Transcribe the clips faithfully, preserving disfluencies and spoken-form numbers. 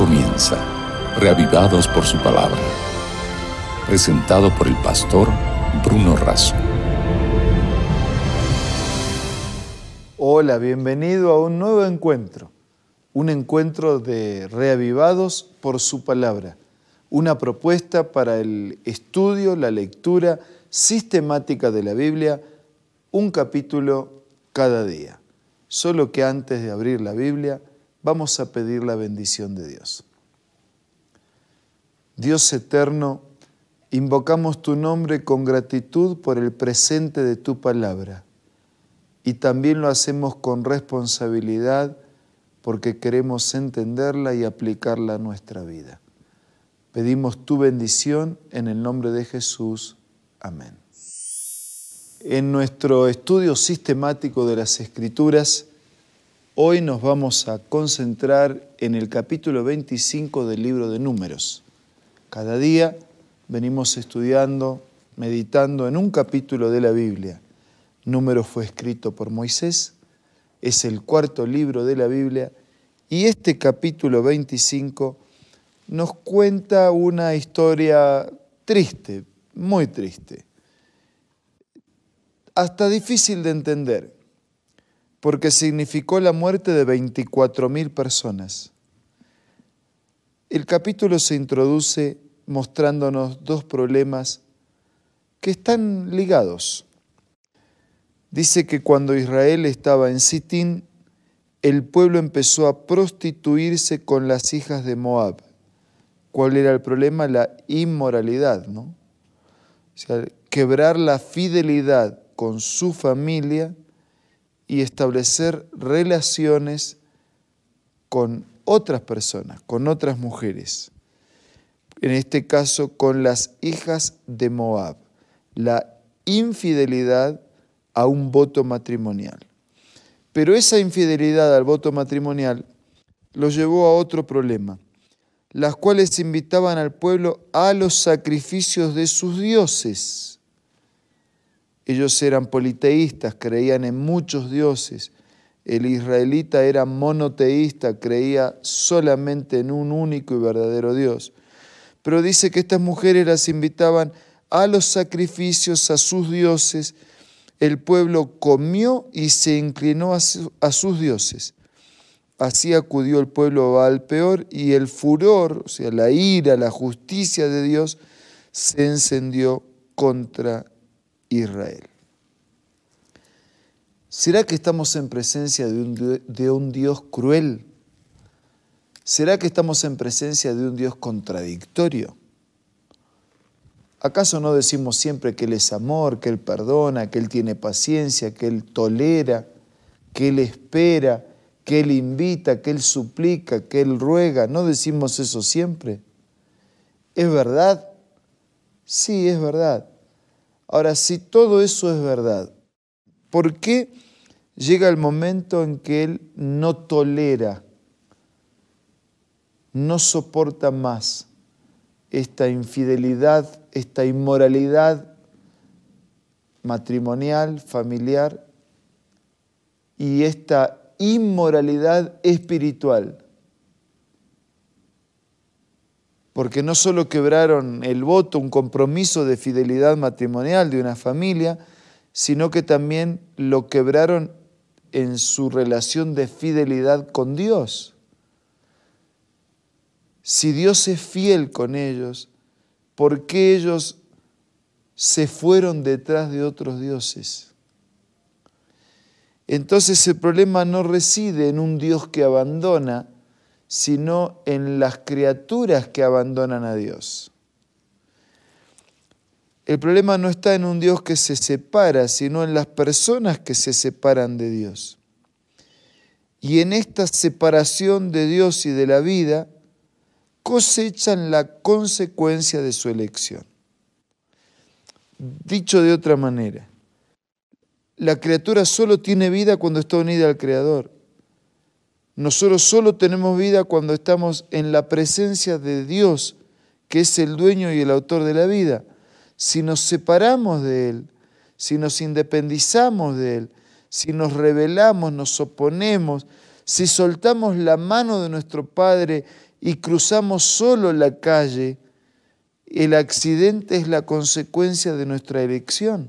comienza, reavivados por su palabra. Presentado por el pastor Bruno Razo. Hola, bienvenido a un nuevo encuentro. Un encuentro de reavivados por su palabra. Una propuesta para el estudio, la lectura sistemática de la Biblia, un capítulo cada día. Solo que antes de abrir la Biblia, vamos a pedir la bendición de Dios. Dios eterno, invocamos tu nombre con gratitud por el presente de tu palabra y también lo hacemos con responsabilidad porque queremos entenderla y aplicarla a nuestra vida. Pedimos tu bendición en el nombre de Jesús. Amén. En nuestro estudio sistemático de las Escrituras, hoy nos vamos a concentrar en el capítulo veinticinco del libro de Números. Cada día venimos estudiando, meditando en un capítulo de la Biblia. Números fue escrito por Moisés, es el cuarto libro de la Biblia y este capítulo veinticinco nos cuenta una historia triste, muy triste, hasta difícil de entender, porque significó la muerte de veinticuatro mil personas. El capítulo se introduce mostrándonos dos problemas que están ligados. Dice que cuando Israel estaba en Sitín, el pueblo empezó a prostituirse con las hijas de Moab. ¿Cuál era el problema? La inmoralidad, ¿no? O sea, quebrar la fidelidad con su familia y establecer relaciones con otras personas, con otras mujeres. En este caso, con las hijas de Moab. La infidelidad a un voto matrimonial. Pero esa infidelidad al voto matrimonial los llevó a otro problema, las cuales invitaban al pueblo a los sacrificios de sus dioses. Ellos eran politeístas, creían en muchos dioses. El israelita era monoteísta, creía solamente en un único y verdadero Dios. Pero dice que estas mujeres las invitaban a los sacrificios a sus dioses. El pueblo comió y se inclinó a, su, a sus dioses. Así acudió el pueblo a Baal Peor y el furor, o sea, la ira, la justicia de Dios, se encendió contra Israel. ¿Será que estamos en presencia de un, de un Dios cruel? ¿Será que estamos en presencia de un Dios contradictorio? ¿Acaso no decimos siempre que Él es amor, que Él perdona, que Él tiene paciencia, que Él tolera, que Él espera, que Él invita, que Él suplica, que Él ruega? ¿No decimos eso siempre? ¿Es verdad? Sí, es verdad. Ahora, si todo eso es verdad, ¿por qué llega el momento en que Él no tolera, no soporta más esta infidelidad, esta inmoralidad matrimonial, familiar y esta inmoralidad espiritual? Porque no solo quebraron el voto, un compromiso de fidelidad matrimonial de una familia, sino que también lo quebraron en su relación de fidelidad con Dios. Si Dios es fiel con ellos, ¿por qué ellos se fueron detrás de otros dioses? Entonces el problema no reside en un Dios que abandona, sino en las criaturas que abandonan a Dios. El problema no está en un Dios que se separa, sino en las personas que se separan de Dios. Y en esta separación de Dios y de la vida, cosechan la consecuencia de su elección. Dicho de otra manera, la criatura solo tiene vida cuando está unida al Creador. Nosotros solo tenemos vida cuando estamos en la presencia de Dios, que es el dueño y el autor de la vida. Si nos separamos de Él, si nos independizamos de Él, si nos rebelamos, nos oponemos, si soltamos la mano de nuestro Padre y cruzamos solo la calle, el accidente es la consecuencia de nuestra elección.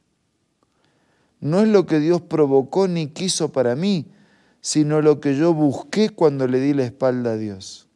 No es lo que Dios provocó ni quiso para mí, sino lo que yo busqué cuando le di la espalda a Dios.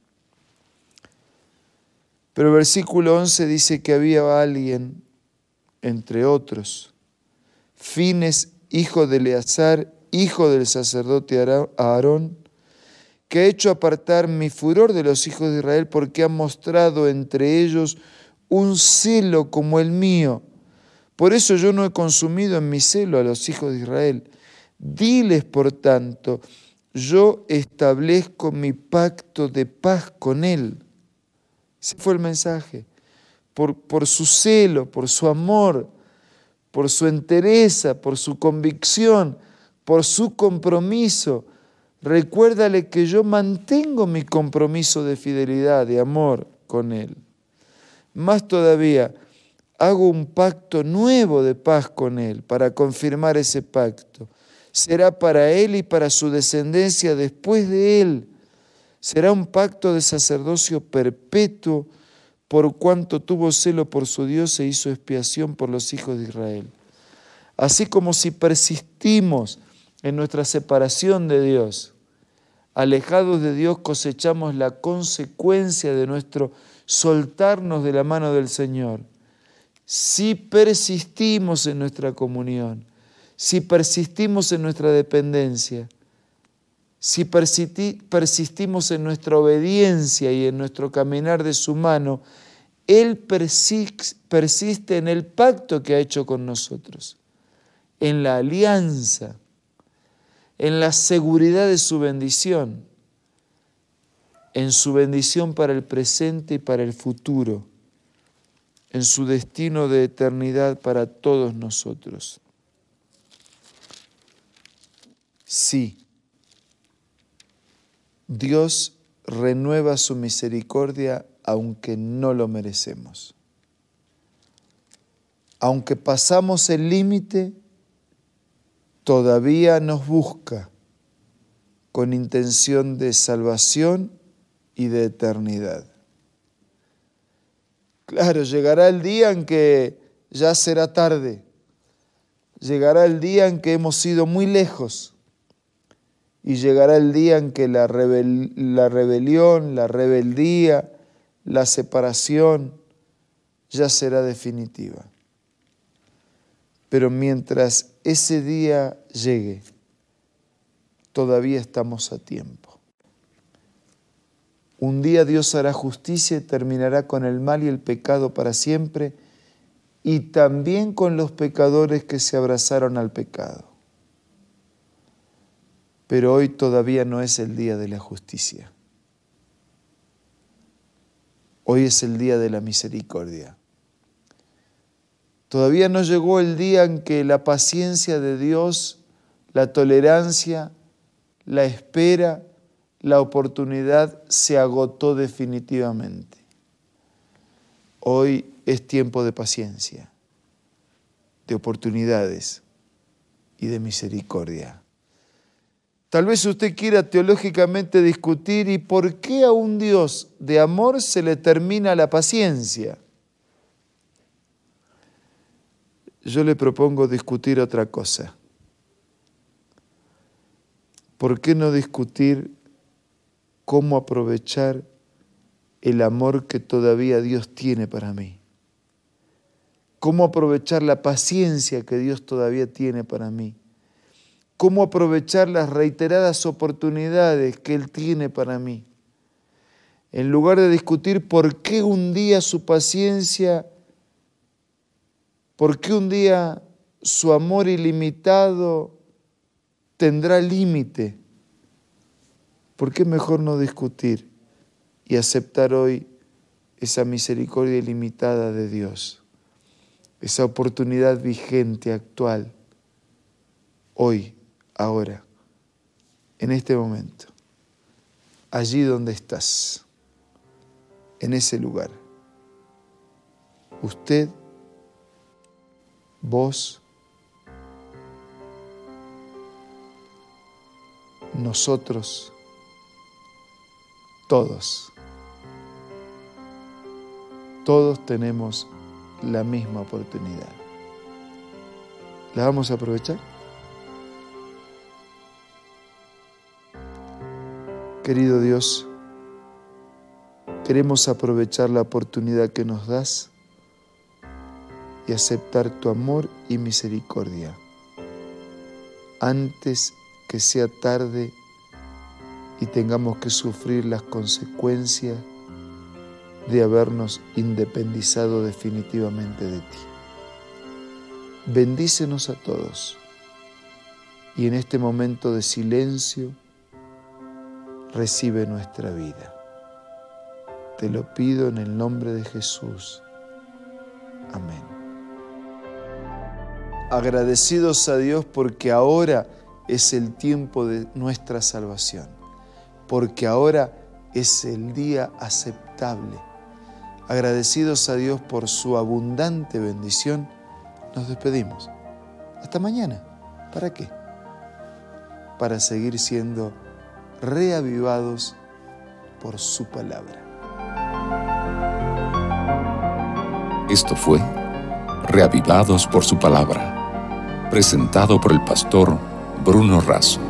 Pero el versículo once dice que había alguien, entre otros, Fines, hijo de Eleazar, hijo del sacerdote Aarón, que ha hecho apartar mi furor de los hijos de Israel, porque ha mostrado entre ellos un celo como el mío. Por eso yo no he consumido en mi celo a los hijos de Israel. Diles, por tanto, yo establezco mi pacto de paz con él. Ese fue el mensaje. Por, por su celo, por su amor, por su entereza, por su convicción, por su compromiso. Recuérdale que yo mantengo mi compromiso de fidelidad, de amor con él. Más todavía, hago un pacto nuevo de paz con él para confirmar ese pacto. Será para él y para su descendencia después de él. Será un pacto de sacerdocio perpetuo por cuanto tuvo celo por su Dios e hizo expiación por los hijos de Israel. Así como si persistimos en nuestra separación de Dios, alejados de Dios cosechamos la consecuencia de nuestro soltarnos de la mano del Señor. Si persistimos en nuestra comunión, si persistimos en nuestra dependencia, si persistimos en nuestra obediencia y en nuestro caminar de su mano, Él persiste en el pacto que ha hecho con nosotros, en la alianza, en la seguridad de su bendición, en su bendición para el presente y para el futuro, en su destino de eternidad para todos nosotros. Sí, Dios renueva su misericordia aunque no lo merecemos. Aunque pasamos el límite, todavía nos busca con intención de salvación y de eternidad. Claro, llegará el día en que ya será tarde. Llegará el día en que hemos ido muy lejos. Y llegará el día en que la, rebel- la rebelión, la rebeldía, la separación ya será definitiva. Pero mientras ese día llegue, todavía estamos a tiempo. Un día Dios hará justicia y terminará con el mal y el pecado para siempre, y también con los pecadores que se abrazaron al pecado. Pero hoy todavía no es el día de la justicia. Hoy es el día de la misericordia. Todavía no llegó el día en que la paciencia de Dios, la tolerancia, la espera, la oportunidad se agotó definitivamente. Hoy es tiempo de paciencia, de oportunidades y de misericordia. Tal vez usted quiera teológicamente discutir y por qué a un Dios de amor se le termina la paciencia. Yo le propongo discutir otra cosa. ¿Por qué no discutir cómo aprovechar el amor que todavía Dios tiene para mí? ¿Cómo aprovechar la paciencia que Dios todavía tiene para mí? ¿Cómo aprovechar las reiteradas oportunidades que Él tiene para mí? En lugar de discutir por qué un día su paciencia, por qué un día su amor ilimitado tendrá límite, ¿por qué mejor no discutir y aceptar hoy esa misericordia ilimitada de Dios? Esa oportunidad vigente, actual, hoy, ahora, en este momento, allí donde estás, en ese lugar. Usted, vos, nosotros, todos. todos tenemos la misma oportunidad. ¿La vamos a aprovechar? Querido Dios, queremos aprovechar la oportunidad que nos das y aceptar tu amor y misericordia antes que sea tarde y tengamos que sufrir las consecuencias de habernos independizado definitivamente de ti. Bendícenos a todos y en este momento de silencio recibe nuestra vida. Te lo pido en el nombre de Jesús. Amén. Agradecidos a Dios porque ahora es el tiempo de nuestra salvación, porque ahora es el día aceptable. Agradecidos a Dios por su abundante bendición, nos despedimos. Hasta mañana. ¿Para qué? Para seguir siendo reavivados por su palabra. Esto fue Reavivados por su palabra, presentado por el pastor Bruno Razo.